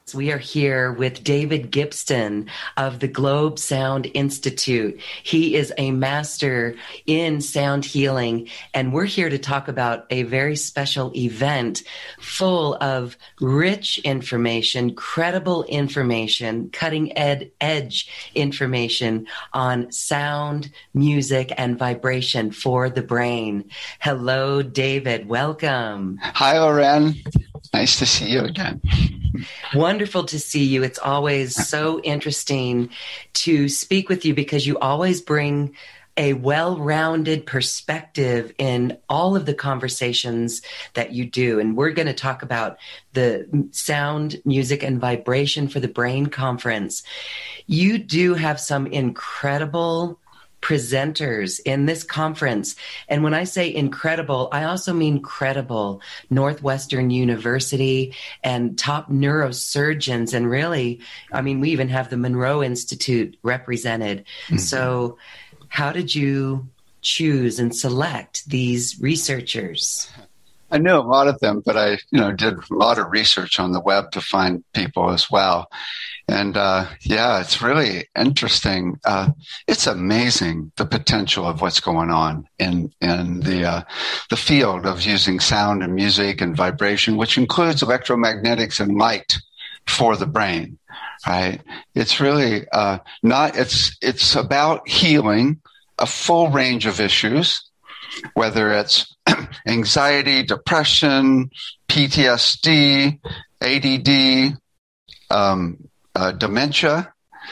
We are here with David Gibston of the Globe Sound Institute. He is a master in sound healing, and we're here to talk about a very special event full of rich information, credible information, cutting-edge information on sound, music, and vibration for the brain. Hello, David. Welcome. Hi, Loren. Nice to see you again. Wonderful to see you. It's always so interesting to speak with you because you always bring a well-rounded perspective in all of the conversations that you do. And we're going to talk about the Sound, Music, and Vibration for the Brain Conference. You do have some incredible presenters in this conference. And when I say incredible, I also mean credible. Northwestern University and top neurosurgeons. And really, I mean, we even have the Monroe Institute represented. Mm-hmm. So how did you choose and select these researchers? I knew a lot of them, but I, did a lot of research on the web to find people as well. And it's really interesting. It's amazing the potential of what's going on in the field of using sound and music and vibration, which includes electromagnetics and light for the brain. Right? It's really it's about healing a full range of issues, whether it's anxiety, depression, PTSD, ADD, dementia,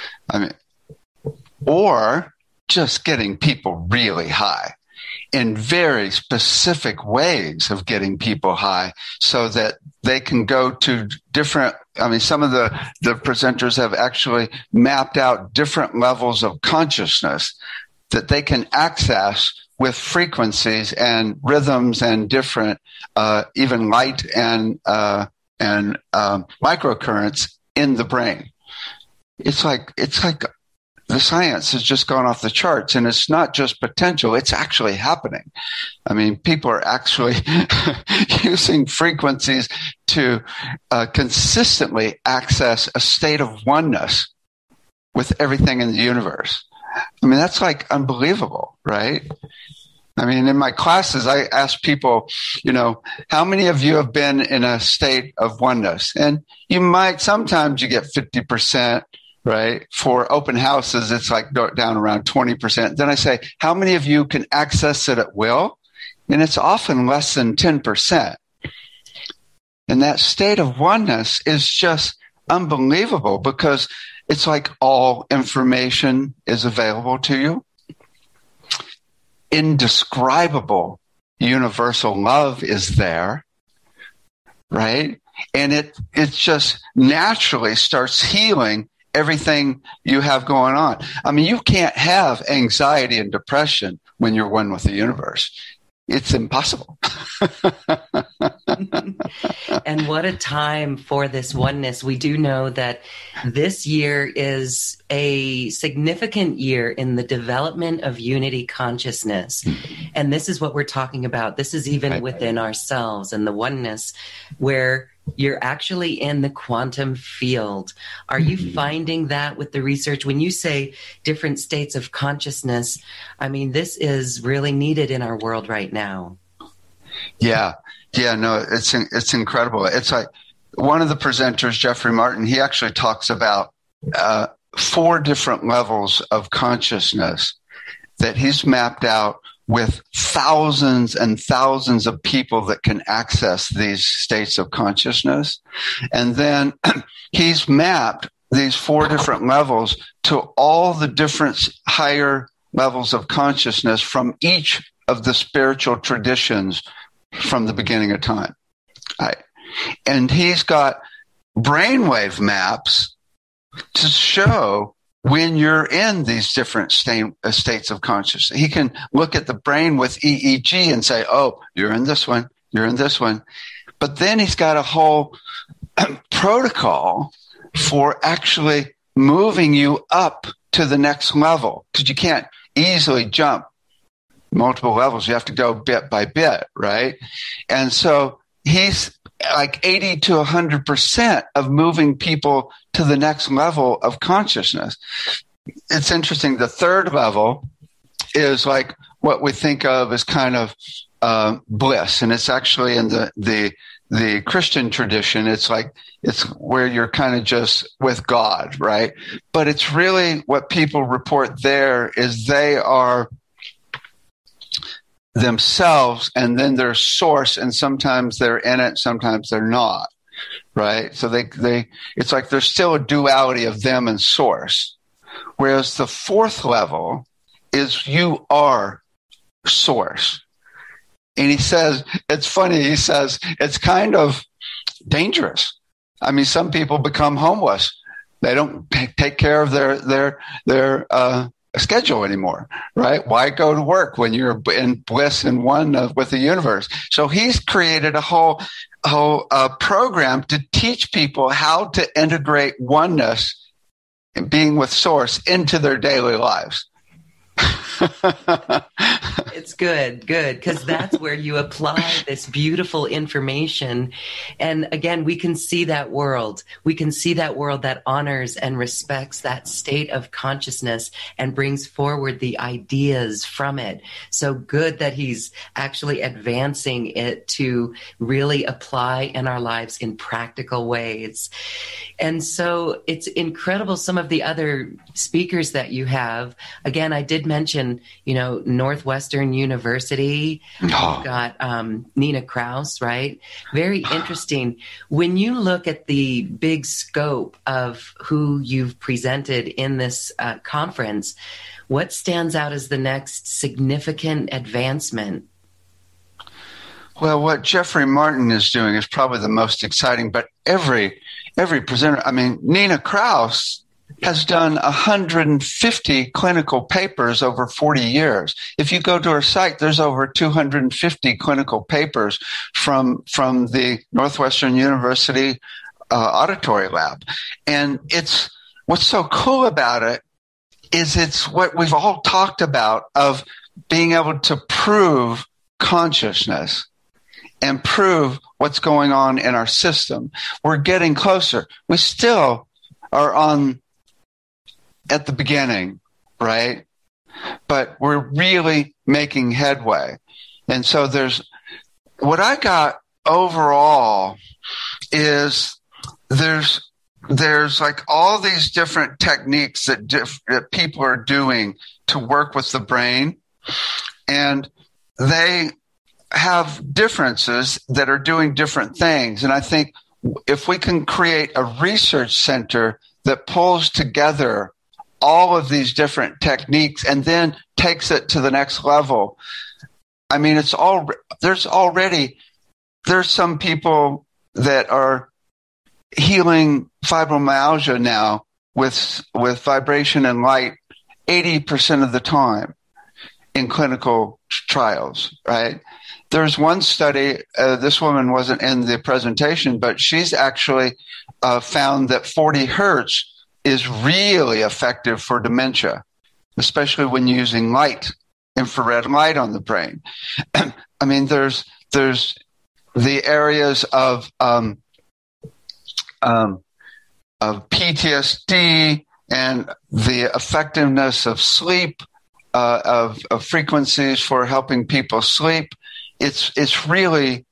or just getting people really high in very specific ways of getting people high so that they can go to different, some of the presenters have actually mapped out different levels of consciousness that they can access with frequencies and rhythms and different, even light and microcurrents in the brain. It's like the science has just gone off the charts, and it's not just potential, it's actually happening. People are actually using frequencies to consistently access a state of oneness with everything in the universe. That's like unbelievable, right? In my classes, I ask people, how many of you have been in a state of oneness? And sometimes you get 50%, right? For open houses, it's like down around 20%. Then I say, how many of you can access it at will? And it's often less than 10%. And that state of oneness is just unbelievable because it's like all information is available to you. Indescribable universal love is there, right? And it just naturally starts healing everything you have going on. You can't have anxiety and depression when you're one with the universe. It's impossible. And what a time for this oneness. We do know that this year is a significant year in the development of unity consciousness. And this is what we're talking about. This is even within ourselves and the oneness where you're actually in the quantum field. Are you finding that with the research? When you say different states of consciousness, this is really needed in our world right now. Yeah, no, it's incredible. It's like one of the presenters, Jeffrey Martin, he actually talks about 4 different levels of consciousness that he's mapped out with thousands and thousands of people that can access these states of consciousness. And then he's mapped these 4 different levels to all the different higher levels of consciousness from each of the spiritual traditions from the beginning of time. And he's got brainwave maps to show when you're in these different states of consciousness. He can look at the brain with EEG and say, oh, you're in this one, you're in this one. But then he's got a whole protocol for actually moving you up to the next level, because you can't easily jump multiple levels. You have to go bit by bit, right? And so he's like 80 to 100% of moving people to the next level of consciousness. It's interesting. The third level is like what we think of as kind of bliss, and it's actually in the Christian tradition. It's where you're kind of just with God, right? But it's really what people report there is they are themselves, and then their source, and sometimes they're in it, sometimes they're not, right? So it's like there's still a duality of them and source. Whereas the fourth level is you are source. And he says, it's funny, he says, it's kind of dangerous. I mean, some people become homeless. They don't take care of their schedule anymore, right? Why go to work when you're in bliss and one with the universe? So he's created a whole program to teach people how to integrate oneness and being with source into their daily lives. It's good, because that's where you apply this beautiful information. And again, we can see that world. We can see that world that honors and respects that state of consciousness and brings forward the ideas from it. So good that he's actually advancing it to really apply in our lives in practical ways. And so it's incredible, some of the other speakers that you have. Again, I did mention, Northwestern University. You've got Nina Kraus, right? Very interesting. When you look at the big scope of who you've presented in this conference, what stands out as the next significant advancement? Well, what Jeffrey Martin is doing is probably the most exciting, but every presenter, I mean, Nina Kraus has done 150 clinical papers over 40 years. If you go to her site, there's over 250 clinical papers from the Northwestern University Auditory Lab. And what's so cool about it is it's what we've all talked about of being able to prove consciousness and prove what's going on in our system. We're getting closer. We still are at the beginning, right? But we're really making headway. And so what I got overall is there's like all these different techniques that people are doing to work with the brain, and they have differences that are doing different things. And I think if we can create a research center that pulls together all of these different techniques and then takes it to the next level. I mean, there's some people that are healing fibromyalgia now with vibration and light 80% of the time in clinical trials, right? There's one study, this woman wasn't in the presentation, but she's actually found that 40 hertz is really effective for dementia, especially when using infrared light on the brain. I mean, there's the areas of PTSD and the effectiveness of sleep, of frequencies for helping people sleep. It's really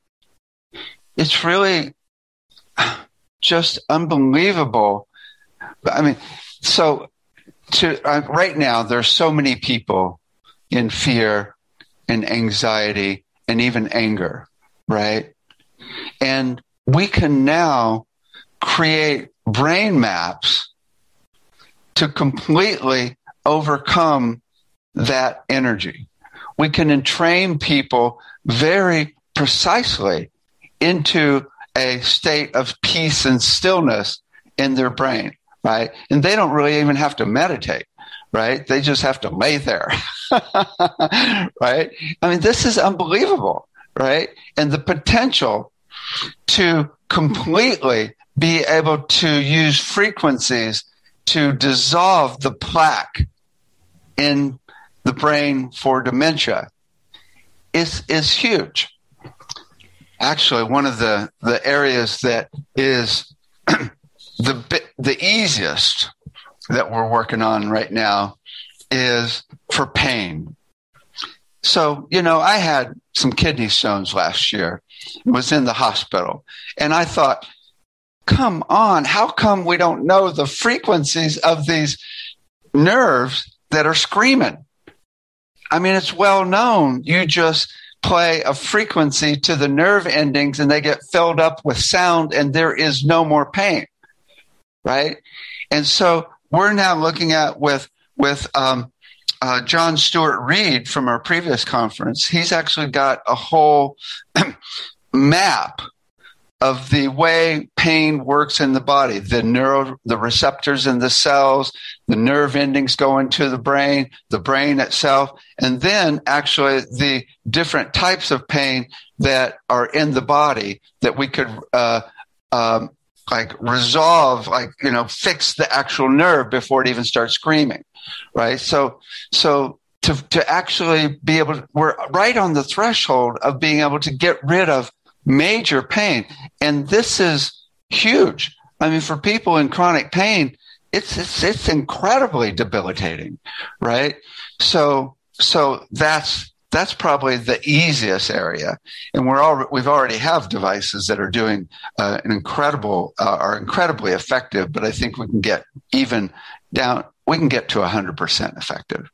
just unbelievable. I mean, so right now, there's so many people in fear and anxiety and even anger, right? And we can now create brain maps to completely overcome that energy. We can entrain people very precisely into a state of peace and stillness in their brain. Right? And they don't really even have to meditate, right? They just have to lay there, right? I mean, this is unbelievable, right? And the potential to completely be able to use frequencies to dissolve the plaque in the brain for dementia is huge. actually one of the areas that is the easiest that we're working on right now is for pain. So, I had some kidney stones last year, was in the hospital, and I thought, come on, how come we don't know the frequencies of these nerves that are screaming? I mean, it's well known. You just play a frequency to the nerve endings and they get filled up with sound and there is no more pain, right? And so we're now looking at with John Stewart Reed from our previous conference. He's actually got a whole map of the way pain works in the body, the receptors in the cells, the nerve endings go into the brain itself, and then actually the different types of pain that are in the body that we could resolve, fix the actual nerve before it even starts screaming, right? So to actually be able to, we're right on the threshold of being able to get rid of major pain. And this is huge. I mean, for people in chronic pain, it's incredibly debilitating, right? So that's probably the easiest area. And we've already have devices that are doing are incredibly effective, but I think we can get to 100% effective.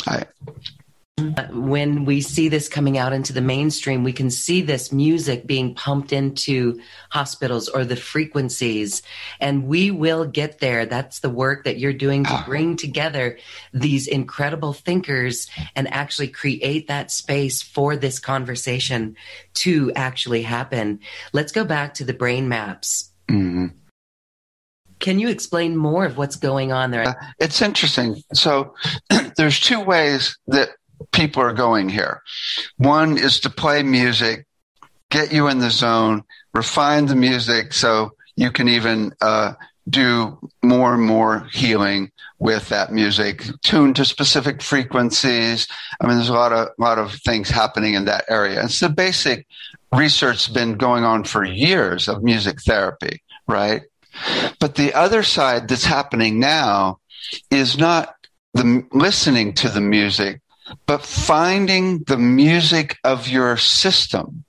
When we see this coming out into the mainstream, we can see this music being pumped into hospitals or the frequencies, and we will get there. That's the work that you're doing to bring together these incredible thinkers and actually create that space for this conversation to actually happen. Let's go back to the brain maps. Mm-hmm. Can you explain more of what's going on there? It's interesting. So there's two ways that people are going here. One is to play music, get you in the zone, refine the music so you can even do more and more healing with that music, tuned to specific frequencies. I mean, there's a lot of things happening in that area. It's the basic research has been going on for years of music therapy, right? But the other side that's happening now is not the listening to the music, but finding the music of your system.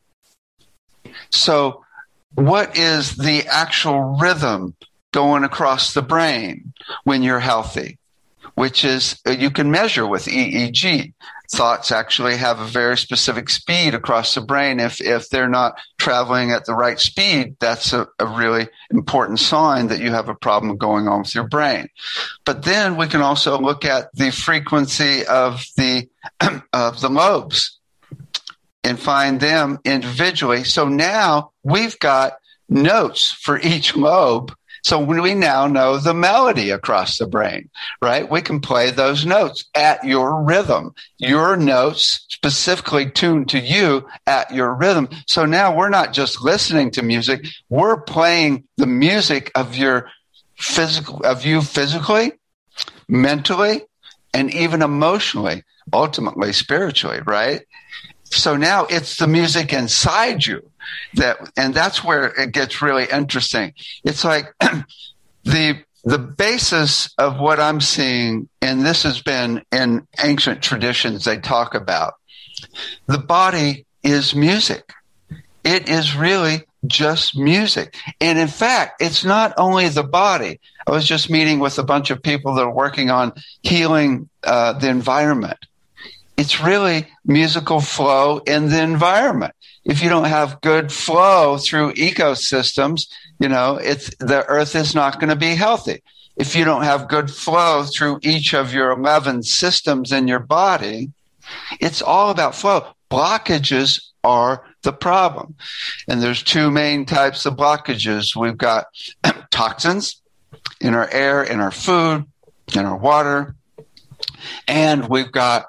So what is the actual rhythm going across the brain when you're healthy, which is you can measure with EEG. Thoughts actually have a very specific speed across the brain. If they're not traveling at the right speed, that's a really important sign that you have a problem going on with your brain. But then we can also look at the frequency of the lobes and find them individually. So now we've got notes for each lobe. So we now know the melody across the brain, right? We can play those notes at your rhythm, your notes specifically tuned to you at your rhythm. So now we're not just listening to music, we're playing the music of you physically, mentally, and even emotionally, ultimately spiritually, right? So now it's the music inside you and that's where it gets really interesting. It's like the basis of what I'm seeing, and this has been in ancient traditions they talk about, the body is music. It is really just music. And in fact, it's not only the body. I was just meeting with a bunch of people that are working on healing the environment. It's really musical flow in the environment. If you don't have good flow through ecosystems, the earth is not going to be healthy. If you don't have good flow through each of your 11 systems in your body, it's all about flow. Blockages are the problem. And there's two main types of blockages. We've got toxins in our air, in our food, in our water, and we've got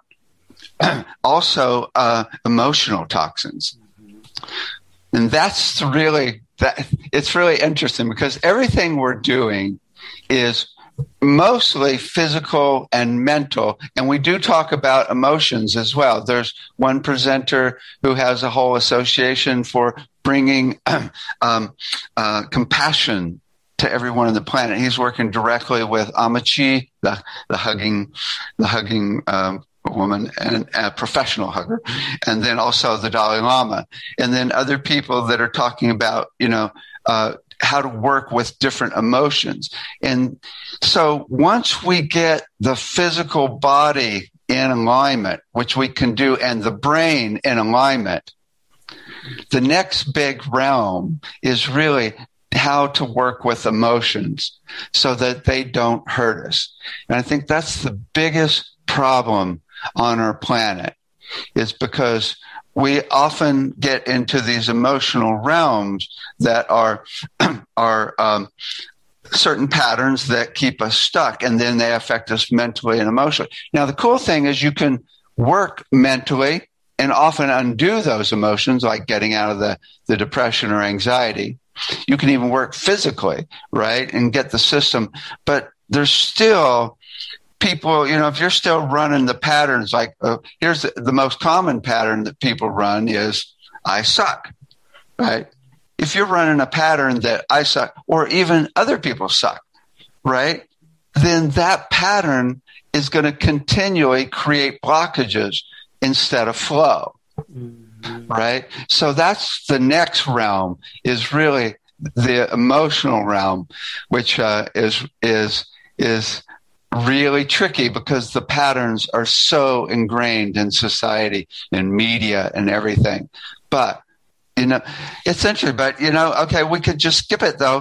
also emotional toxins. And it's really interesting because everything we're doing is mostly physical and mental. And we do talk about emotions as well. There's one presenter who has a whole association for bringing compassion to everyone on the planet. He's working directly with Amachi, the hugging woman, and a professional hugger, and then also the Dalai Lama, and then other people that are talking about, how to work with different emotions. And so once we get the physical body in alignment, which we can do, and the brain in alignment, the next big realm is really how to work with emotions so that they don't hurt us. And I think that's the biggest problem on our planet, is because we often get into these emotional realms that are certain patterns that keep us stuck, and then they affect us mentally and emotionally. Now, the cool thing is you can work mentally and often undo those emotions, like getting out of the depression or anxiety. You can even work physically, right, and get the system. But there's still people, if you're still running the patterns, like here's the most common pattern that people run is I suck, right? If you're running a pattern that I suck, or even other people suck, right, then that pattern is going to continually create blockages instead of flow, right? So that's the next realm, is really the emotional realm, which is really tricky because the patterns are so ingrained in society and media and everything. But essentially, okay, we could just skip it though,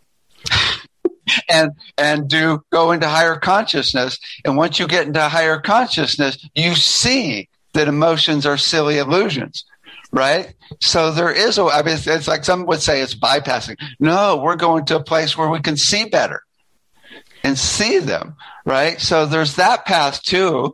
and go into higher consciousness. And once you get into higher consciousness, you see that emotions are silly illusions, right? So there is it's like some would say it's bypassing. No, we're going to a place where we can see better and see them, right? So there's that path too.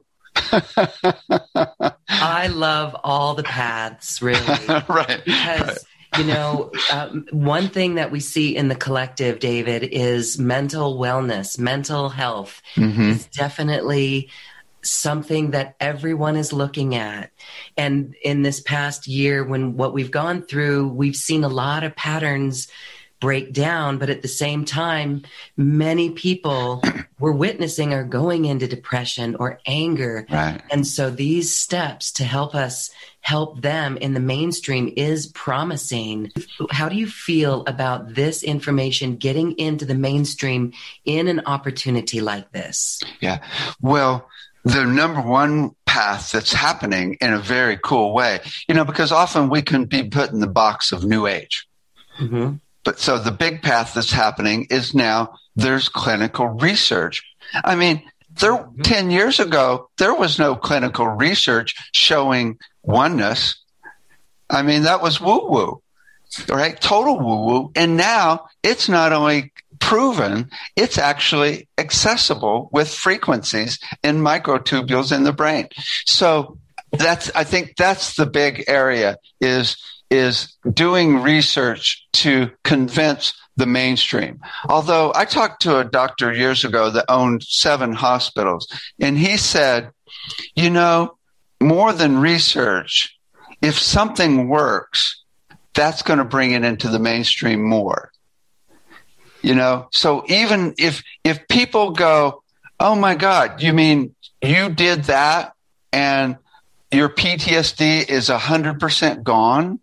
I love all the paths, really. Right. Because, one thing that we see in the collective, David, is mental wellness, mental health is definitely something that everyone is looking at. And in this past year, what we've gone through, we've seen a lot of patterns break down, but at the same time, many people we're witnessing are going into depression or anger. Right. And so these steps to help them in the mainstream is promising. How do you feel about this information getting into the mainstream in an opportunity like this? Yeah. Well, the number one path that's happening in a very cool way, because often we can be put in the box of New Age. Mm-hmm. But so the big path that's happening is now there's clinical research. I mean, 10 years ago, there was no clinical research showing oneness. I mean, that was woo-woo, right? Total woo-woo. And now it's not only proven, it's actually accessible with frequencies in microtubules in the brain. So I think that's the big area is doing research to convince the mainstream. Although I talked to a doctor years ago that owned 7 hospitals, and he said, more than research, if something works, that's going to bring it into the mainstream more. So even if people go, oh my God, you mean you did that and your PTSD is 100% gone?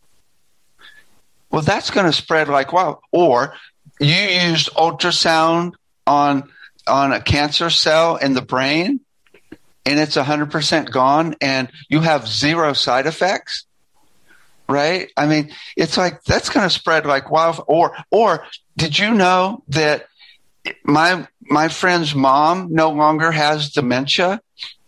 Well, that's going to spread like wow. Or you used ultrasound on a cancer cell in the brain and it's 100% gone and you have 0 side effects, right? I mean, it's like that's going to spread like wow. Or did you know that my friend's mom no longer has dementia?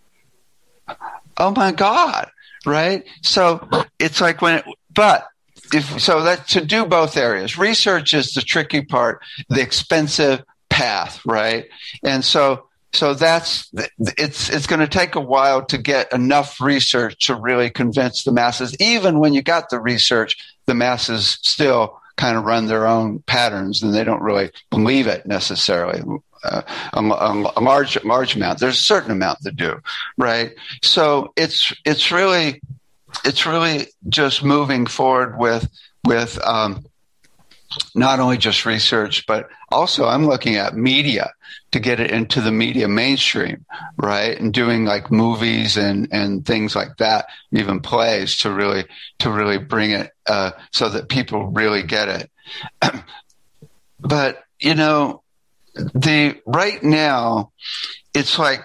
Oh my God, right? So it's like that to do both areas. Research is the tricky part, the expensive path, right? And so it's going to take a while to get enough research to really convince the masses. Even when you got the research, the masses still kind of run their own patterns and they don't really believe it necessarily. A large amount. There's a certain amount that do, right? So it's really just moving forward with with not only just research, but also I'm looking at media to get it into the media mainstream, right? And doing like movies and things like that, even plays to really bring it so that people really get it. But, right now, it's like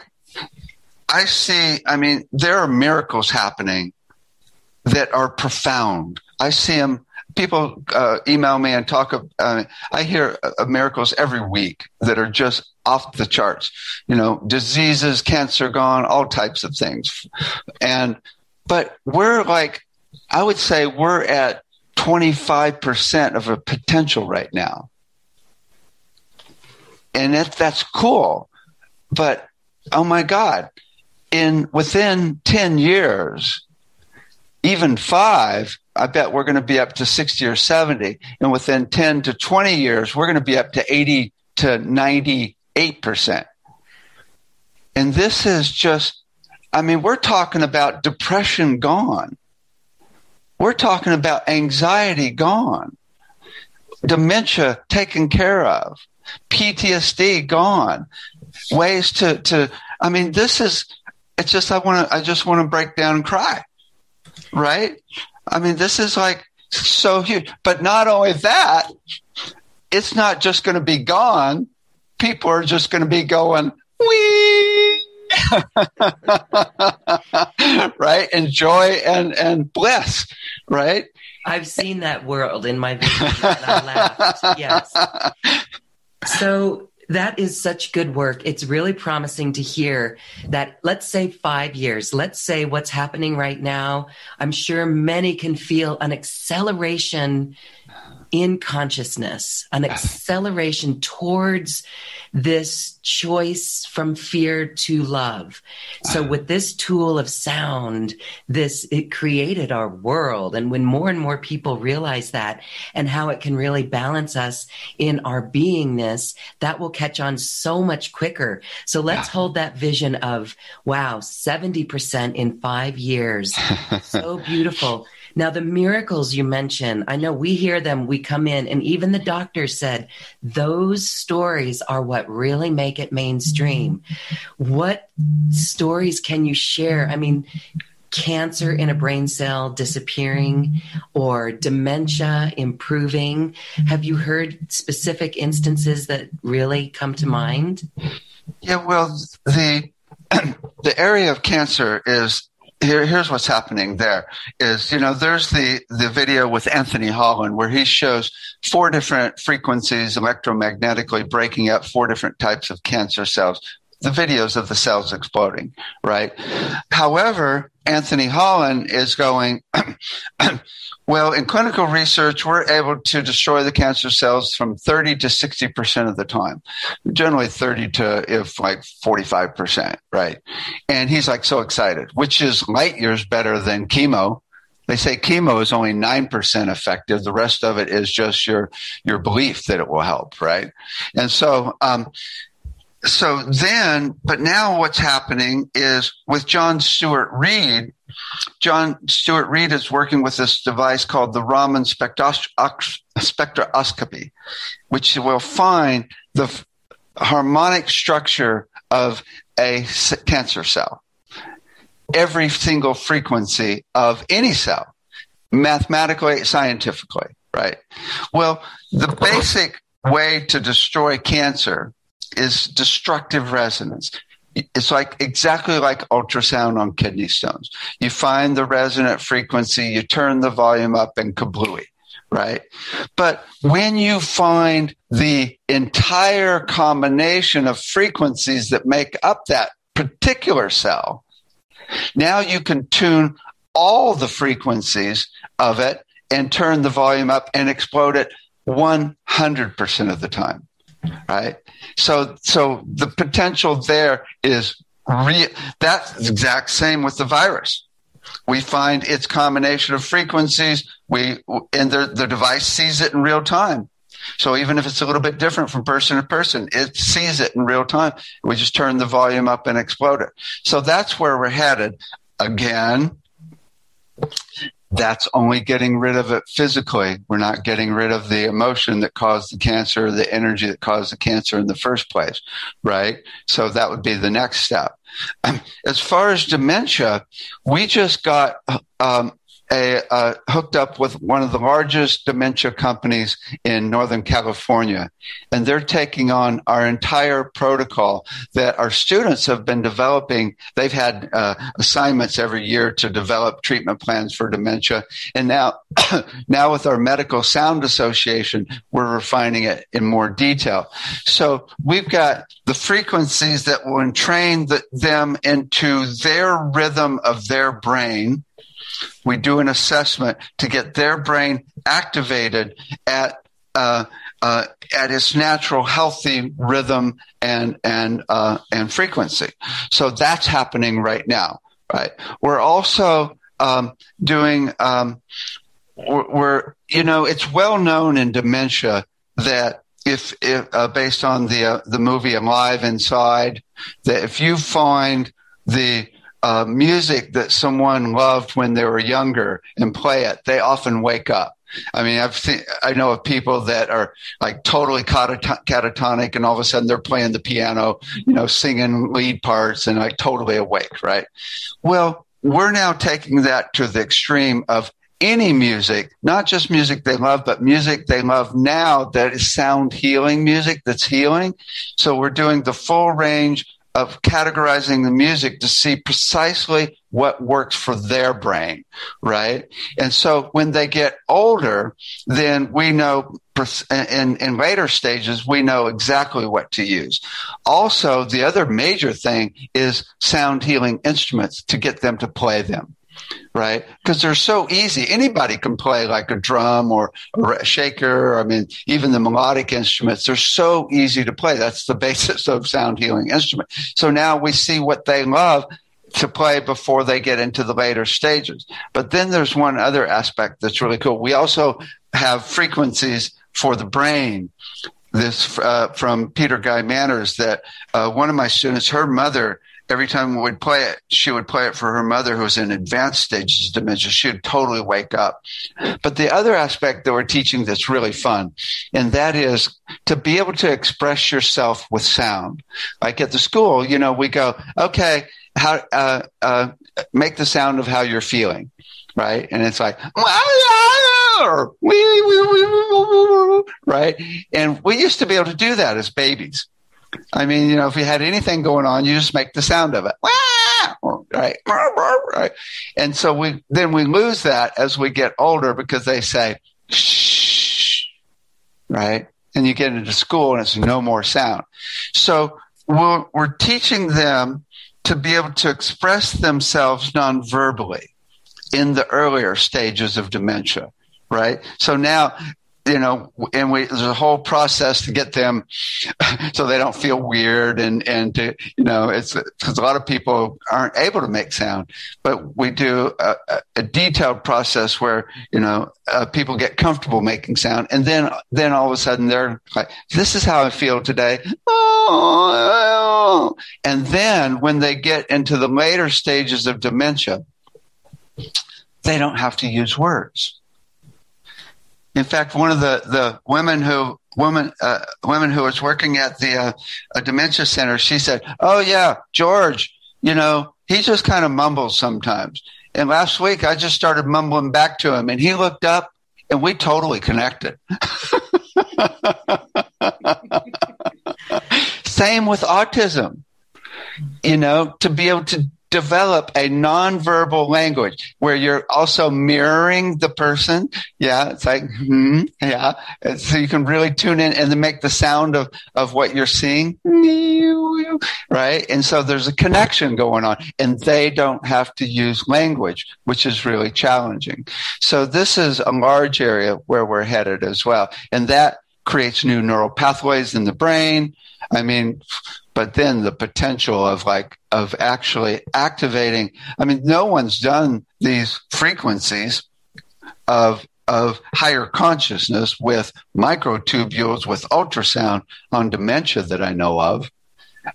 there are miracles happening that are profound. I see them. People email me and talk. I hear of miracles every week that are just off the charts. Diseases, cancer gone, all types of things. But I would say we're at 25% of a potential right now. And that's cool. But, oh my God, within 10 years, even 5, I bet we're going to be up to 60 or 70. And within 10 to 20 years, we're going to be up to 80 to 98%. And this is just, we're talking about depression gone. We're talking about anxiety gone. Dementia taken care of. PTSD gone. Ways to I just want to break down and cry. Right? This is like so huge. But not only that, it's not just going to be gone. People are just going to be going, wee, right? And joy and bliss, right? I've seen that world in my video and I laughed. Yes. So that is such good work. It's really promising to hear that, let's say 5 years, let's say what's happening right now. I'm sure many can feel an acceleration in consciousness, an acceleration towards this choice from fear to love. So with this tool of sound, it created our world. And when more and more people realize that and how it can really balance us in our beingness, that will catch on so much quicker. So let's hold that vision of, wow, 70% in 5 years. So beautiful. Now, the miracles you mentioned, I know we hear them, we come in, and even the doctor said those stories are what really make it mainstream. What stories can you share? Cancer in a brain cell disappearing or dementia improving. Have you heard specific instances that really come to mind? Yeah, well, the area of cancer is, here's what's happening there is, there's the video with Anthony Holland where he shows 4 different frequencies electromagnetically breaking up 4 different types of cancer cells, the videos of the cells exploding, right? However, Anthony Holland is going, well, in clinical research, we're able to destroy the cancer cells from 30 to 60% of the time, generally 30 to 45%, right? And he's like so excited, which is light years better than chemo. They say chemo is only 9% effective. The rest of it is just your belief that it will help, right? And but now what's happening is with John Stewart Reed is working with this device called the Raman spectroscopy, which will find the harmonic structure of a cancer cell, every single frequency of any cell, mathematically, scientifically, right? Well, the basic way to destroy cancer is destructive resonance. It's exactly like ultrasound on kidney stones. You find the resonant frequency, you turn the volume up, and kablooey, right? But when you find the entire combination of frequencies that make up that particular cell, now you can tune all the frequencies of it and turn the volume up and explode it 100% of the time. Right. So the potential there is real. That's the exact same with the virus. We find its combination of frequencies. The device sees it in real time. So even if it's a little bit different from person to person, it sees it in real time. We just turn the volume up and explode it. So that's where we're headed. Again, That's only getting rid of it physically. We're not getting rid of the emotion that caused the cancer, the energy that caused the cancer in the first place, right? So that would be the next step. As far as dementia, we just got hooked up with one of the largest dementia companies in Northern California, and they're taking on our entire protocol that our students have been developing. They've had assignments every year to develop treatment plans for dementia, and now with our Medical Sound Association, we're refining it in more detail. So we've got the frequencies that will entrain them into their rhythm of their brain. We do an assessment to get their brain activated at its natural, healthy rhythm and frequency. So that's happening right now, right? We're also doing. It's well known in dementia that if based on the movie Alive Inside, that if you find the music that someone loved when they were younger and play it, they often wake up. I mean, I know of people that are like totally catatonic, and all of a sudden they're playing the piano, singing lead parts, and like totally awake, right? Well, we're now taking that to the extreme of any music, not just music they love, but music they love now that is sound healing music that's healing. So we're doing the full range of categorizing the music to see precisely what works for their brain, right? And so when they get older, then we know in later stages, we know exactly what to use. Also, the other major thing is sound healing instruments to get them to play them. Right? Because they're so easy. Anybody can play like a drum or a shaker. I mean, even the melodic instruments, they're so easy to play. That's the basis of sound healing instrument. So now we see what they love to play before they get into the later stages. But then there's one other aspect that's really cool. We also have frequencies for the brain. This from Peter Guy Manners, that one of my students, her mother, every time we'd play it, she would play it for her mother who was in advanced stages of dementia. She would totally wake up. But the other aspect that we're teaching that's really fun, and that is to be able to express yourself with sound. Like at the school, we go, okay, make the sound of how you're feeling, right? And it's like, right? And we used to be able to do that as babies. I mean, if you had anything going on, you just make the sound of it. Right. Right. And so we lose that as we get older because they say, shh, right? And you get into school and it's no more sound. So we're teaching them to be able to express themselves non-verbally in the earlier stages of dementia, right? So now, there's a whole process to get them so they don't feel weird and to, it's because a lot of people aren't able to make sound, but we do a detailed process where, people get comfortable making sound. And then all of a sudden they're like, this is how I feel today. And then when they get into the later stages of dementia, they don't have to use words. In fact, one of the women who was working at the dementia center, she said, "Oh yeah, George, he just kind of mumbles sometimes. And last week I just started mumbling back to him, and he looked up, and we totally connected." Same with autism. To be able to develop a nonverbal language where you're also mirroring the person. Yeah, it's like, yeah. And so you can really tune in and then make the sound of what you're seeing. Right? And so there's a connection going on, and they don't have to use language, which is really challenging. So this is a large area where we're headed as well. And that creates new neural pathways in the brain. I mean, but then the potential of actually activating, no one's done these frequencies of higher consciousness with microtubules, with ultrasound on dementia that I know of.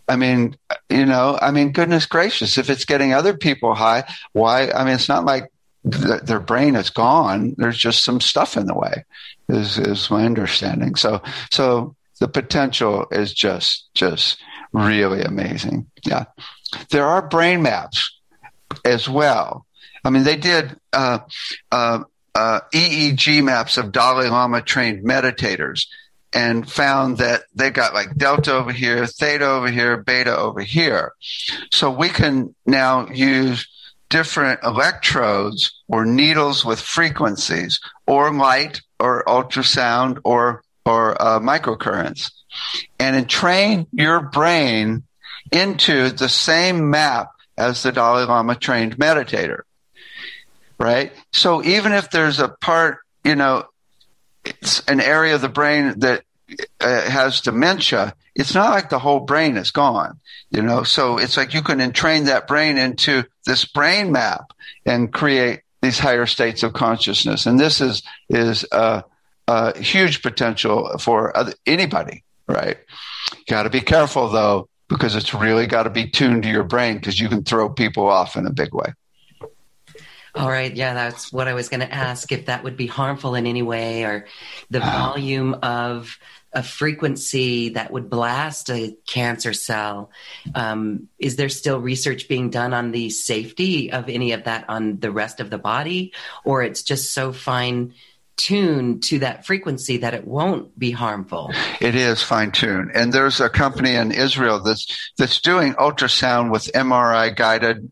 Goodness gracious, if it's getting other people high, why? It's not like their brain is gone. There's just some stuff in the way, is my understanding. So the potential is just really amazing. Yeah. There are brain maps as well. I mean, they did EEG maps of Dalai Lama trained meditators and found that they got like delta over here, theta over here, beta over here. So we can now use different electrodes or needles with frequencies or light or ultrasound or microcurrents and train your brain into the same map as the Dalai Lama trained meditator, right? So even if there's a part, it's an area of the brain that has dementia, it's not like the whole brain is gone, So it's like you can entrain that brain into this brain map and create these higher states of consciousness. And this is a huge potential for anybody, right? Got to be careful though, because it's really got to be tuned to your brain, because you can throw people off in a big way. All right. Yeah, that's what I was going to ask, if that would be harmful in any way, or the volume of a frequency that would blast a cancer cell. Is there still research being done on the safety of any of that on the rest of the body, or it's just so fine tuned to that frequency that it won't be harmful? It is fine tuned. And there's a company in Israel that's doing ultrasound with MRI guided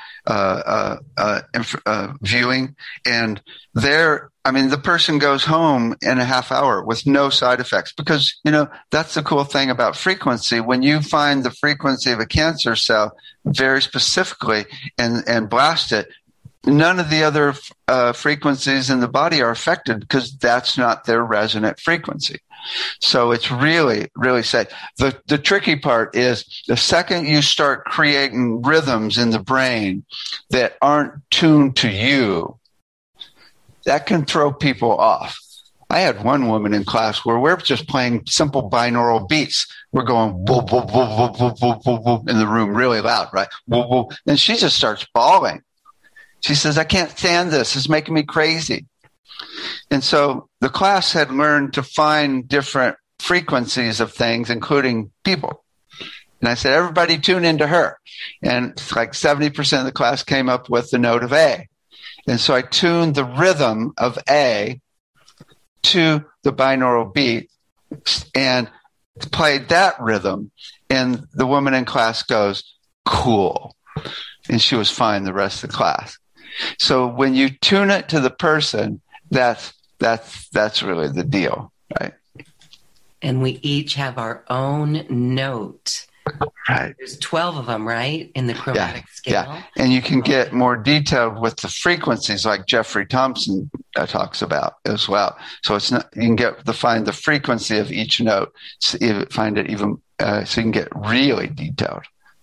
viewing. And the person goes home in a half hour with no side effects, because, that's the cool thing about frequency. When you find the frequency of a cancer cell very specifically and blast it, none of the other frequencies in the body are affected, because that's not their resonant frequency. So it's really, really safe. The tricky part is the second you start creating rhythms in the brain that aren't tuned to you, that can throw people off. I had one woman in class where we're just playing simple binaural beats. We're going boop, boop, boop, boop, boop, boop, boop, boop, in the room really loud, right? Boop, boop. And she just starts bawling. She says, I can't stand this. It's making me crazy. And so the class had learned to find different frequencies of things, including people. And I said, everybody tune into her. And like 70% of the class came up with the note of A. And so I tuned the rhythm of A to the binaural beat and played that rhythm. And the woman in class goes, cool. And she was fine the rest of the class. So when you tune it to the person, that's really the deal, right? And we each have our own note. Right. There's 12 of them, right, in the chromatic scale? Yeah, and you can get more detailed with the frequencies, like Jeffrey Thompson talks about as well. So it's not, you can find the frequency of each note, so you can get really detailed.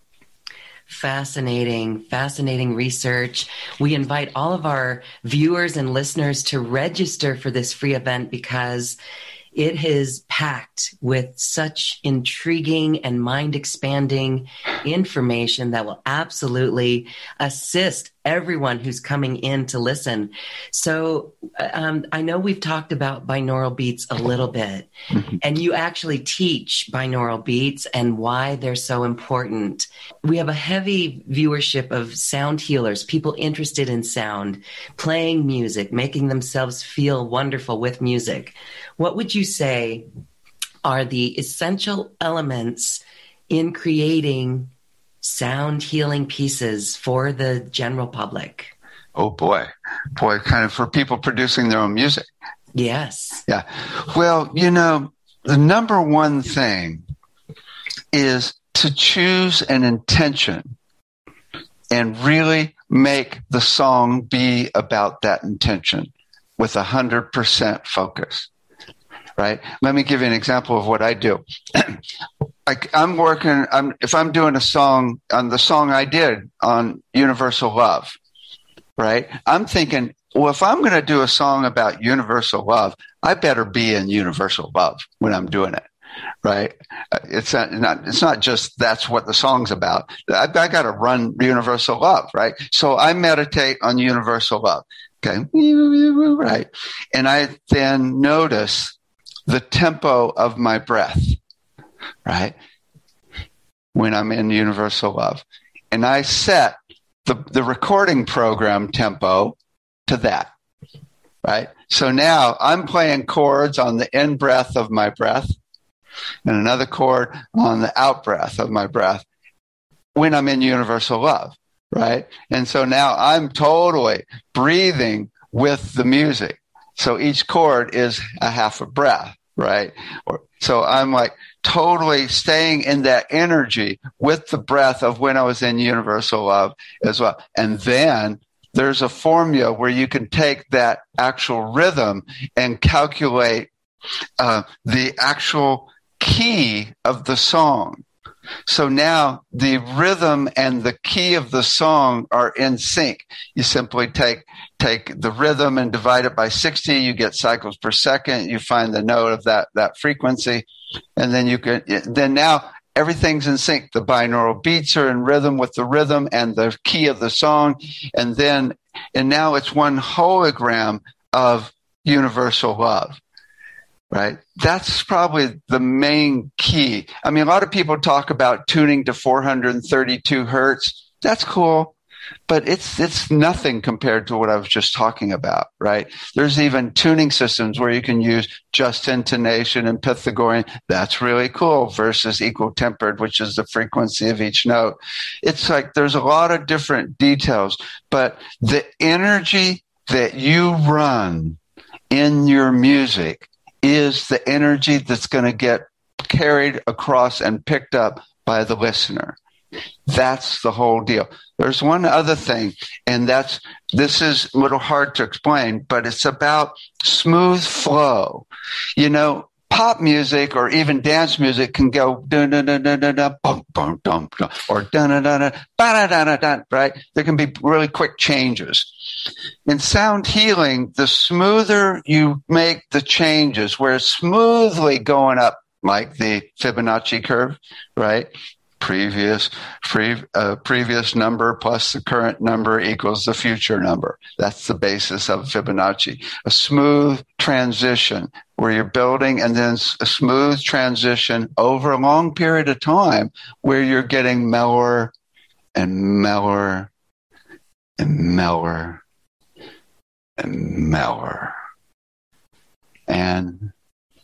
Fascinating research. We invite all of our viewers and listeners to register for this free event, because it is packed with such intriguing and mind-expanding information that will absolutely assist everyone who's coming in to listen. So I know we've talked about binaural beats a little bit, and you actually teach binaural beats and why they're so important. We have a heavy viewership of sound healers, people interested in sound, playing music, making themselves feel wonderful with music. What would you say are the essential elements in creating sound healing pieces for the general public? Oh boy, kind of for people producing their own music. Yes. Yeah. Well, the number one thing is to choose an intention and really make the song be about that intention with 100% focus. Right? Let me give you an example of what I do. If I'm doing a song on the song I did on Universal Love, right? I'm thinking, well, if I'm going to do a song about universal love, I better be in universal love when I'm doing it. right? It's not just that's what the song's about. I got to run universal love, right? So I meditate on universal love. Okay. Right. And I then notice the tempo of my breath, right? When I'm in universal love. And I set the recording program tempo to that, right? So now I'm playing chords on the in breath of my breath and another chord on the out breath of my breath when I'm in universal love, right? And so now I'm totally breathing with the music. So each chord is a half a breath, right? So I'm like totally staying in that energy with the breath of when I was in universal love as well. And then there's a formula where you can take that actual rhythm and calculate the actual key of the song. So now the rhythm and the key of the song are in sync. You simply take the rhythm and divide it by 60. You get cycles per second. You find the note of that frequency. And then now everything's in sync. The binaural beats are in rhythm with the rhythm and the key of the song. And now it's one hologram of universal love. Right? That's probably the main key. I mean, a lot of people talk about tuning to 432 hertz. That's cool, but it's nothing compared to what I was just talking about, right? There's even tuning systems where you can use just intonation and Pythagorean. That's really cool versus equal tempered, which is the frequency of each note. It's like there's a lot of different details, but the energy that you run in your music is the energy that's going to get carried across and picked up by the listener. That's the whole deal. There's one other thing, and this is a little hard to explain, but it's about smooth flow. You know, pop music or even dance music can go dun dun dun dun dun dun bum bum dum dum or dun dun dun dun ba da da da, right? There can be really quick changes. In sound healing, the smoother you make the changes, where it's smoothly going up like the Fibonacci curve, right? Previous number plus the current number equals the future number. That's the basis of Fibonacci. A smooth transition where you're building, and then a smooth transition over a long period of time where you're getting mellower and mellower and mellower and mellower and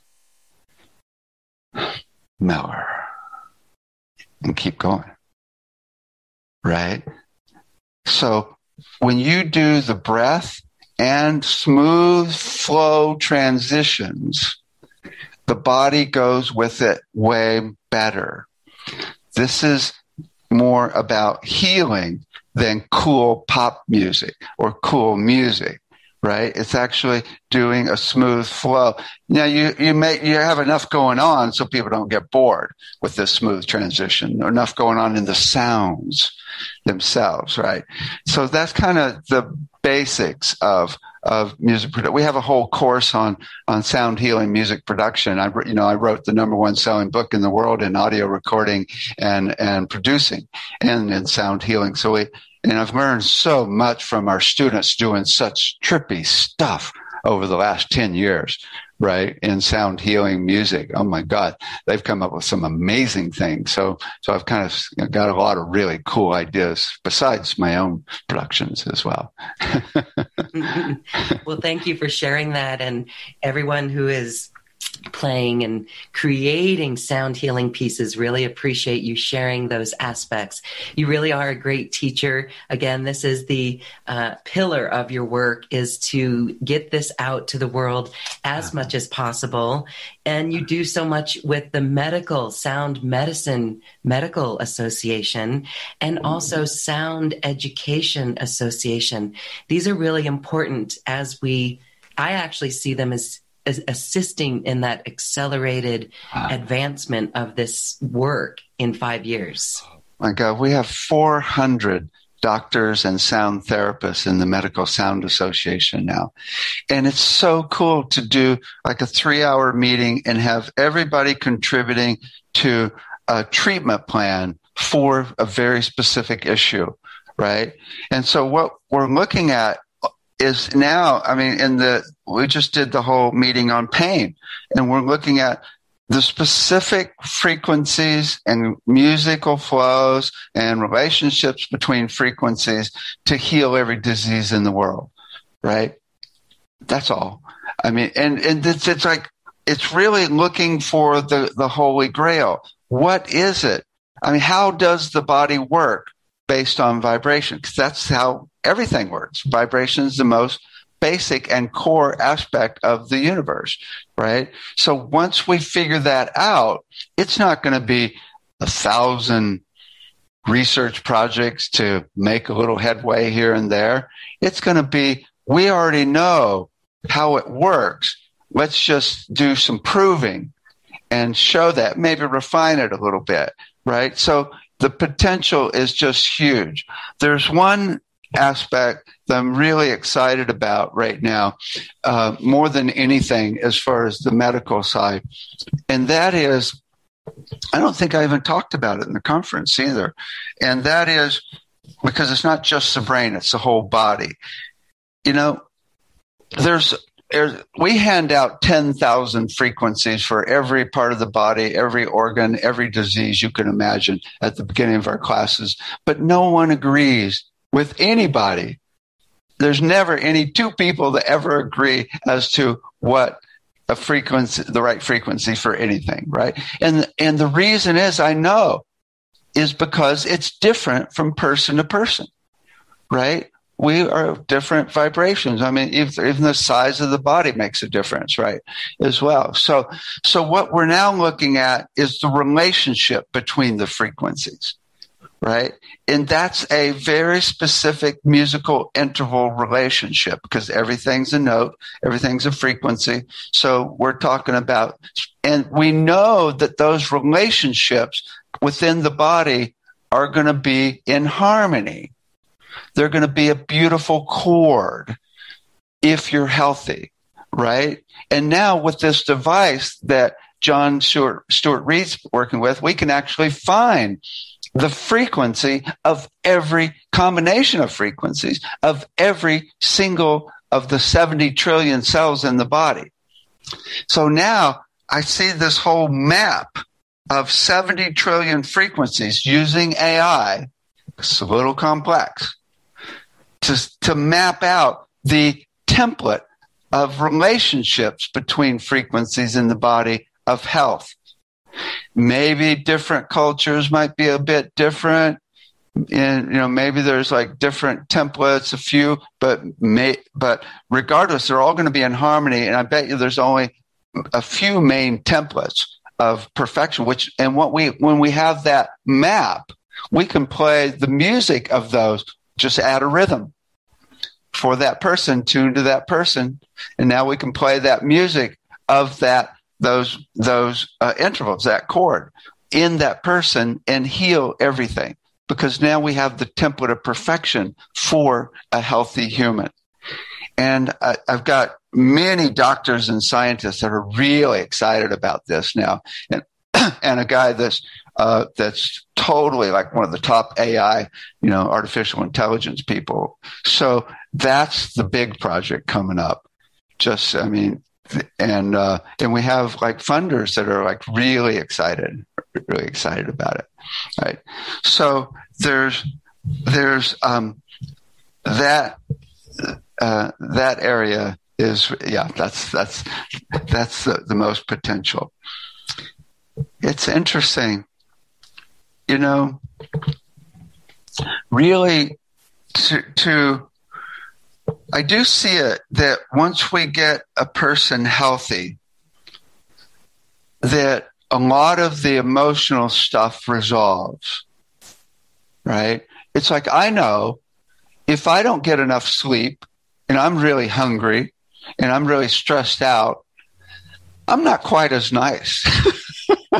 mellower. And keep going, right? So when you do the breath and smooth flow transitions, the body goes with it way better. This is more about healing than cool pop music or cool music. Right? It's actually doing a smooth flow. Now you have enough going on so people don't get bored with this smooth transition, or enough going on in the sounds themselves, right? So that's kind of the basics of music production. We have a whole course on sound healing music production. I wrote the #1 selling book in the world in audio recording and producing and in sound healing. And I've learned so much from our students doing such trippy stuff over the last 10 years, right? In sound healing music. Oh my God. They've come up with some amazing things. So I've kind of got a lot of really cool ideas besides my own productions as well. Well, thank you for sharing that. And everyone who is playing and creating sound healing pieces, really appreciate you sharing those aspects. You really are a great teacher. Again, this is the pillar of your work, is to get this out to the world as much as possible. And you do so much with the Sound Medicine Medical Association and also Sound Education Association. These are really important I actually see them as assisting in that accelerated advancement of this work in 5 years. My God, we have 400 doctors and sound therapists in the Medical Sound Association now. And it's so cool to do like a 3-hour meeting and have everybody contributing to a treatment plan for a very specific issue, right? And so what we're looking at is now, I mean, we just did the whole meeting on pain, and we're looking at the specific frequencies and musical flows and relationships between frequencies to heal every disease in the world, right? That's all. I mean, and it's like, it's really looking for the Holy Grail. What is it? I mean, how does the body work based on vibration? Because that's how everything works. Vibration is the most basic and core aspect of the universe, right? So once we figure that out, it's not going to be 1,000 research projects to make a little headway here and there. It's going to be, we already know how it works. Let's just do some proving and show that, maybe refine it a little bit, right? So the potential is just huge. There's one aspect that I'm really excited about right now, more than anything as far as the medical side. And that is, I don't think I even talked about it in the conference either. And that is because it's not just the brain, it's the whole body. You know, we hand out 10,000 frequencies for every part of the body, every organ, every disease you can imagine at the beginning of our classes, but no one agrees with anybody. There's never any two people that ever agree as to what a frequency, the right frequency for anything, right? And the reason is, I know, is because it's different from person to person, right? We are different vibrations. I mean, even the size of the body makes a difference, right? As well. So what we're now looking at is the relationship between the frequencies, right? And that's a very specific musical interval relationship because everything's a note, everything's a frequency. So we're talking about, and we know that those relationships within the body are going to be in harmony. They're going to be a beautiful chord if you're healthy, right? And now with this device that John Stuart Reid's working with, we can actually find the frequency of every combination of frequencies of every single of the 70 trillion cells in the body. So now I see this whole map of 70 trillion frequencies using AI. It's a little complex to map out the template of relationships between frequencies in the body of health. Maybe different cultures might be a bit different, and maybe there's like different templates, a few, but regardless, they're all going to be in harmony. And I bet you there's only a few main templates of perfection. When we have that map, we can play the music of those. Just add a rhythm for that person, tuned to that person, and now we can play that music of those intervals, that chord in that person, and heal everything, because now we have the template of perfection for a healthy human. And I've got many doctors and scientists that are really excited about this now, and a guy that's totally like one of the top AI, artificial intelligence people. So that's the big project coming up. And we have like funders that are like really excited about it. Right. So there's that area is, that's the most potential. It's interesting, really I do see it that once we get a person healthy, that a lot of the emotional stuff resolves, right? It's like, I know if I don't get enough sleep and I'm really hungry and I'm really stressed out, I'm not quite as nice.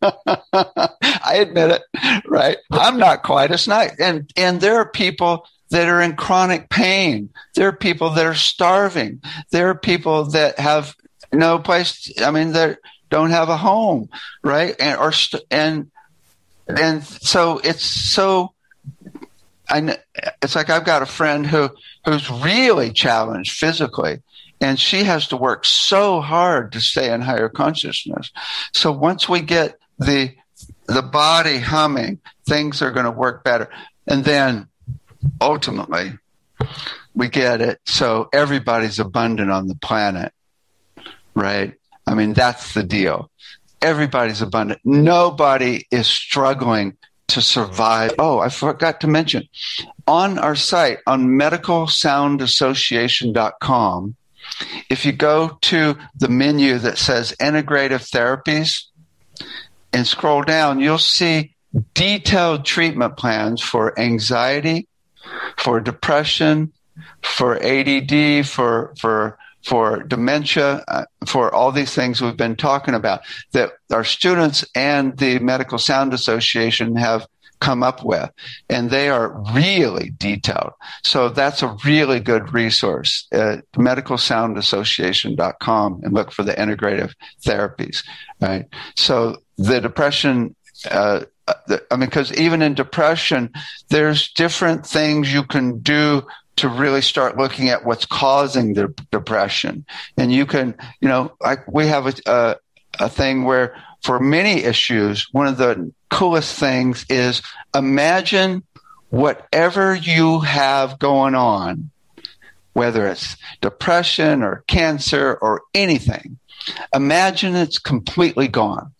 I admit it, right? I'm not quite as nice. And there are people that are in chronic pain. There are people that are starving. There are people that have no place. That don't have a home, right? And so it's so. It's like I've got a friend who's really challenged physically, and she has to work so hard to stay in higher consciousness. So once we get the body humming, things are going to work better. And then ultimately we get it so everybody's abundant on the planet, right? That's the deal. Everybody's abundant. Nobody is struggling to survive. Oh, I forgot to mention, on our site, on medicalsoundassociation.com, if you go to the menu that says integrative therapies and scroll down, you'll see detailed treatment plans for anxiety, for depression, for ADD, for dementia, for all these things we've been talking about that our students and the Medical Sound Association have come up with. And they are really detailed. So that's a really good resource at medicalsoundassociation.com, and look for the integrative therapies, right? So the depression, because even in depression, there's different things you can do to really start looking at what's causing the depression. And you can, we have a thing where for many issues, one of the coolest things is imagine whatever you have going on, whether it's depression or cancer or anything, imagine it's completely gone.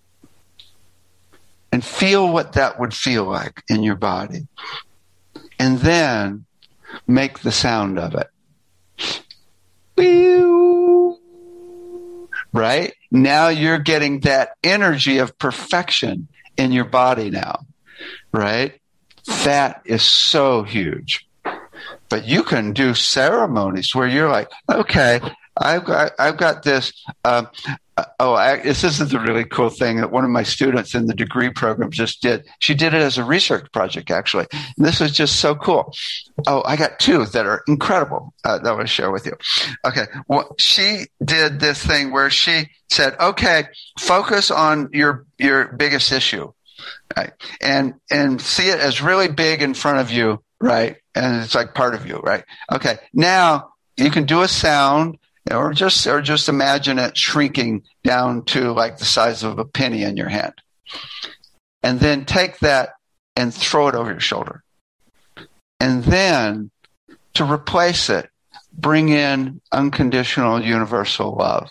And feel what that would feel like in your body. And then make the sound of it. Right? Now you're getting that energy of perfection in your body now. Right? That is so huge. But you can do ceremonies where you're like, okay, I've got this. This is the really cool thing that one of my students in the degree program just did. She did it as a research project, actually. And this was just so cool. I got two that are incredible that I want to share with you. Okay. Well, she did this thing where she said, okay, focus on your biggest issue, right? And see it as really big in front of you, right? And it's like part of you, right? Okay. Now you can do a sound. Or just imagine it shrinking down to like the size of a penny in your hand. And then take that and throw it over your shoulder. And then to replace it, bring in unconditional universal love.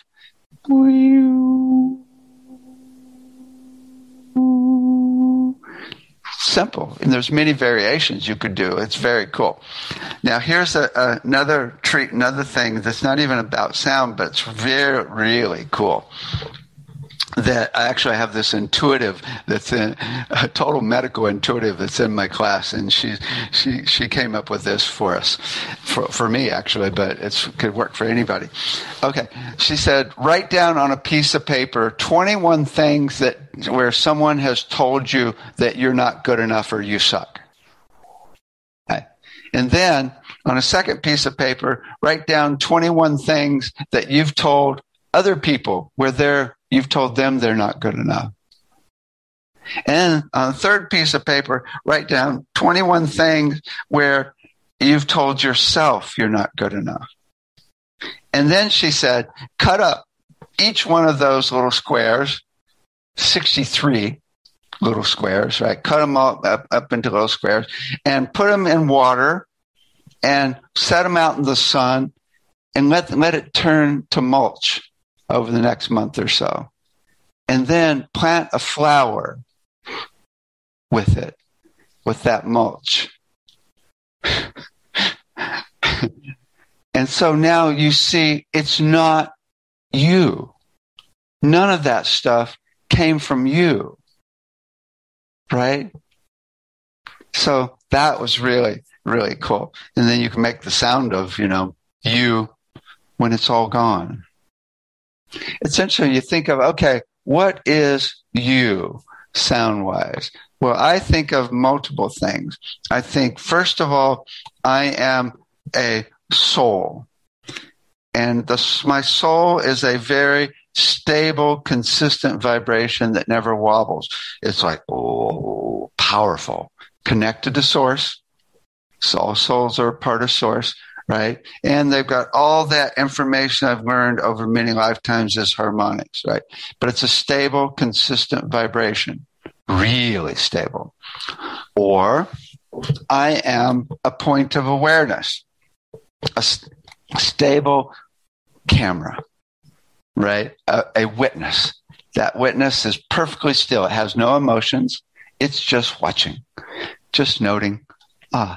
Simple. And there's many variations you could do. It's very cool. Now, here's another thing that's not even about sound, but it's really cool. That I actually have this intuitive that's a total medical intuitive that's in my class, and she came up with this for us, for me actually, but it could work for anybody. Okay, she said, write down on a piece of paper 21 things where someone has told you that you're not good enough or you suck. Okay. And then on a second piece of paper, write down 21 things that you've told other people where you've told them they're not good enough. And on the third piece of paper, write down 21 things where you've told yourself you're not good enough. And then she said, cut up each one of those little squares, 63 little squares, right? Cut them all up into little squares and put them in water and set them out in the sun and let it turn to mulch over the next month or so. And then plant a flower with it, with that mulch. And so now you see it's not you. None of that stuff came from you. Right? So that was really, really cool. And then you can make the sound of, you when it's all gone. Essentially, you think of, okay, what is you sound-wise? Well, I think of multiple things. I think, first of all, I am a soul. And my soul is a very stable, consistent vibration that never wobbles. It's like, oh, powerful. Connected to source. So all souls are a part of source, right? And they've got all that information I've learned over many lifetimes as harmonics, right? But it's a stable, consistent vibration. Really stable. Or I am a point of awareness, a stable camera, right? A witness. That witness is perfectly still. It has no emotions. It's just watching, just noting, right?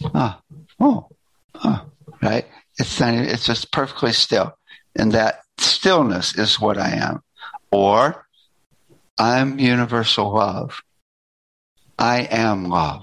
It's just perfectly still. And that stillness is what I am. Or I'm universal love. I am love.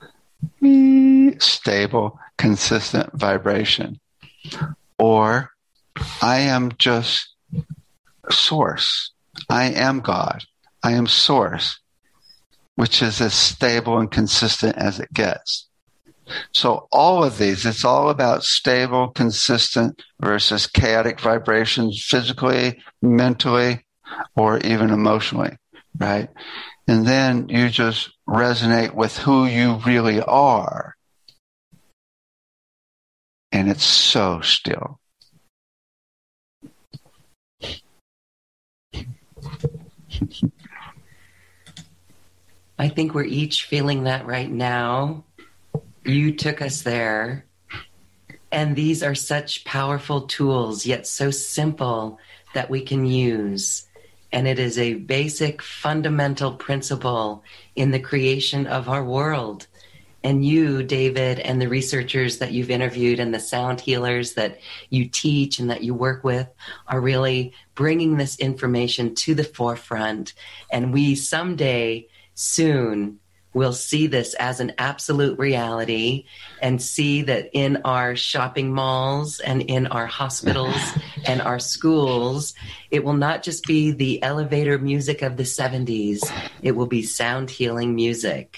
Stable, consistent vibration. Or I am just source. I am God. I am source, which is as stable and consistent as it gets. So all of these, it's all about stable, consistent versus chaotic vibrations physically, mentally, or even emotionally, right? And then you just resonate with who you really are. And it's so still. I think we're each feeling that right now. You took us there. And these are such powerful tools, yet so simple that we can use. And it is a basic fundamental principle in the creation of our world. And you, David, and the researchers that you've interviewed and the sound healers that you teach and that you work with are really bringing this information to the forefront. And we someday soon will see this as an absolute reality and see that in our shopping malls and in our hospitals and our schools, it will not just be the elevator music of the 70s. It will be sound healing music.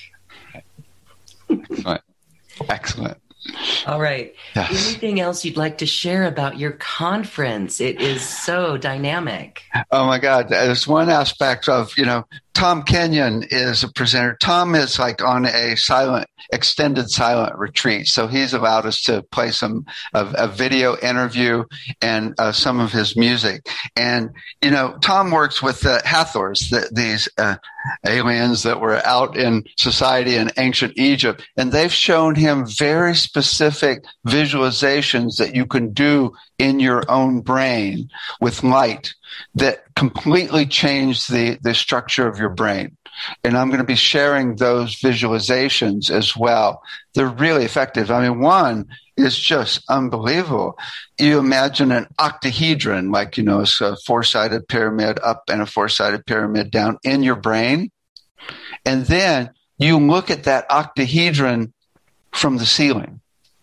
Excellent. All right. Yes. Anything else you'd like to share about your conference? It is so dynamic. Oh my God. There's one aspect of, Tom Kenyon is a presenter. Tom is like on a extended silent retreat. So he's allowed us to play a video interview and some of his music. And, Tom works with the Hathors, these aliens that were out in society in ancient Egypt. And they've shown him very specific visualizations that you can do in your own brain with light that completely change the structure of your brain. And I'm going to be sharing those visualizations as well. They're really effective. I mean, one is just unbelievable. You imagine an octahedron, like, it's a four-sided pyramid up and a four-sided pyramid down in your brain. And then you look at that octahedron from the ceiling.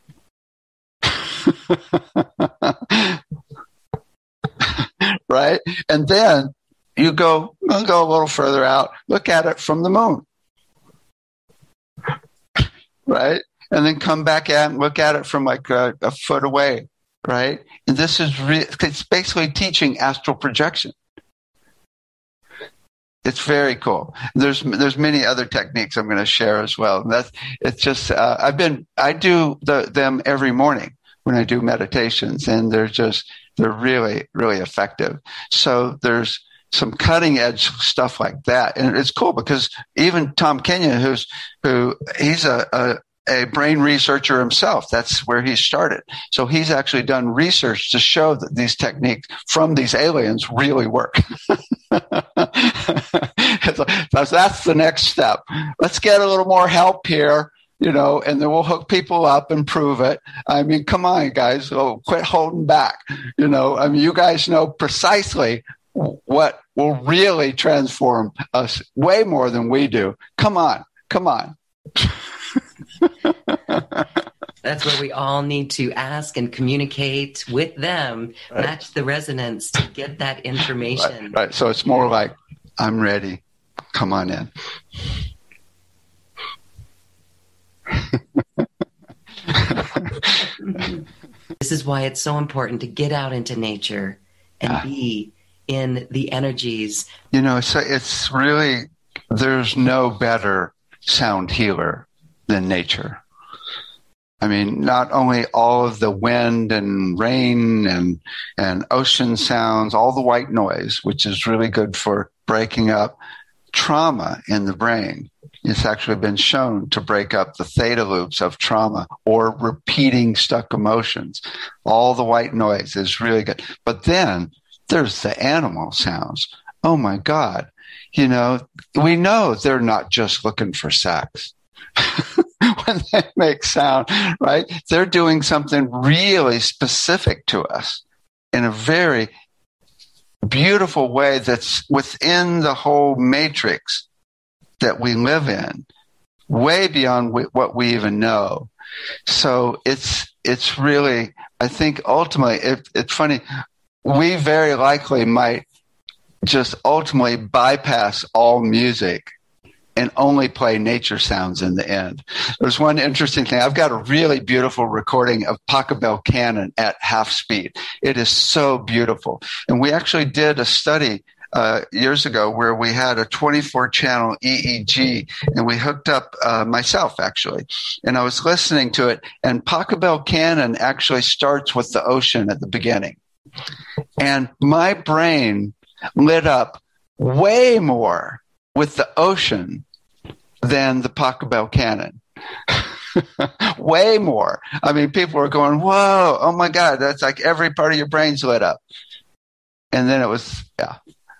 Right? And then you go a little further out, look at it from the moon. Right? And then come back and look at it from like a foot away. Right? And this is it's basically teaching astral projection. It's very cool. There's many other techniques I'm going to share as well. It's just I do them every morning when I do meditations, and they're really, really effective. So there's some cutting edge stuff like that. And it's cool because even Tom Kenyon, he's a brain researcher himself. That's where he started. So he's actually done research to show that these techniques from these aliens really work. That's the next step. Let's get a little more help here. And then we'll hook people up and prove it. I mean, come on, guys. Quit holding back. You guys know precisely what will really transform us way more than we do. Come on. That's where we all need to ask and communicate with them, right. Match the resonance to get that information. Right. So it's more like, I'm ready. Come on in. This is why it's so important to get out into nature and be in the energies. You know, so it's really, there's no better sound healer than nature. I mean, not only all of the wind and rain and ocean sounds, all the white noise, which is really good for breaking up trauma in the brain. It's actually been shown to break up the theta loops of trauma or repeating stuck emotions. All the white noise is really good. But then there's the animal sounds. Oh my God. You know, we know they're not just looking for sex. When they make sound, right? They're doing something really specific to us in a very beautiful way that's within the whole matrix that we live in, way beyond what we even know. So it's really, I think ultimately, it's funny, we very likely might just ultimately bypass all music and only play nature sounds in the end. There's one interesting thing. I've got a really beautiful recording of Pachelbel Canon at half speed. It is so beautiful. And we actually did a study years ago where we had a 24-channel EEG, and we hooked up myself, actually. And I was listening to it, and Pachelbel Canon actually starts with the ocean at the beginning. And my brain lit up way more with the ocean than the Pachelbel Canon. Way more. I mean, people were going, whoa, oh my God, that's like every part of your brain's lit up. And then it was, yeah.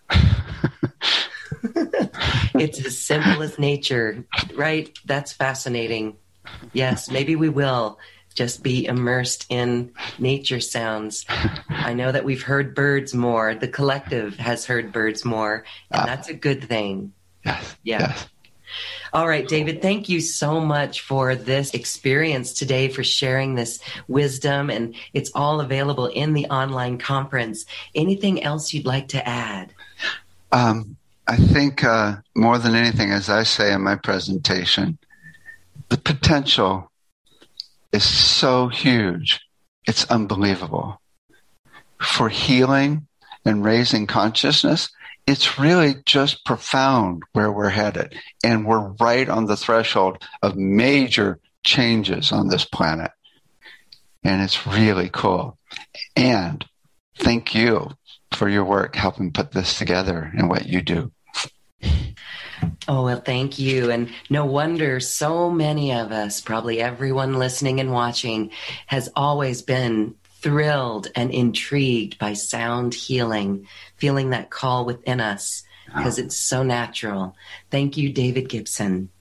It's as simple as nature, right? That's fascinating. Yes, maybe we will just be immersed in nature sounds. I know that we've heard birds more. The collective has heard birds more, and that's a good thing. Yes. Yeah. Yes. All right, David, thank you so much for this experience today, for sharing this wisdom, and it's all available in the online conference. Anything else you'd like to add? I think more than anything, as I say in my presentation, the potential is so huge. It's unbelievable. For healing and raising consciousness, it's really just profound where we're headed. And we're right on the threshold of major changes on this planet. And it's really cool. And thank you for your work helping put this together and what you do. Oh, well, thank you. And no wonder so many of us, probably everyone listening and watching, has always been thrilled and intrigued by sound healing, feeling that call within us because it's so natural. Thank you, David Gibson.